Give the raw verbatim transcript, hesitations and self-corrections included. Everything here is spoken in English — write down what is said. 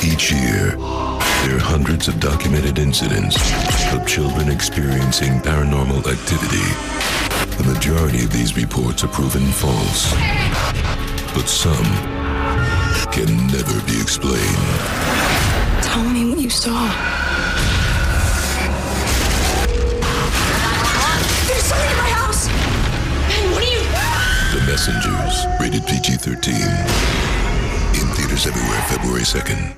Each year, there are hundreds of documented incidents of children experiencing paranormal activity. The majority of these reports are proven false, but some can never be explained. Tell me what you saw. There's something in my house! Hey, what are you... The Messengers, rated P G thirteen. In theaters everywhere, February second.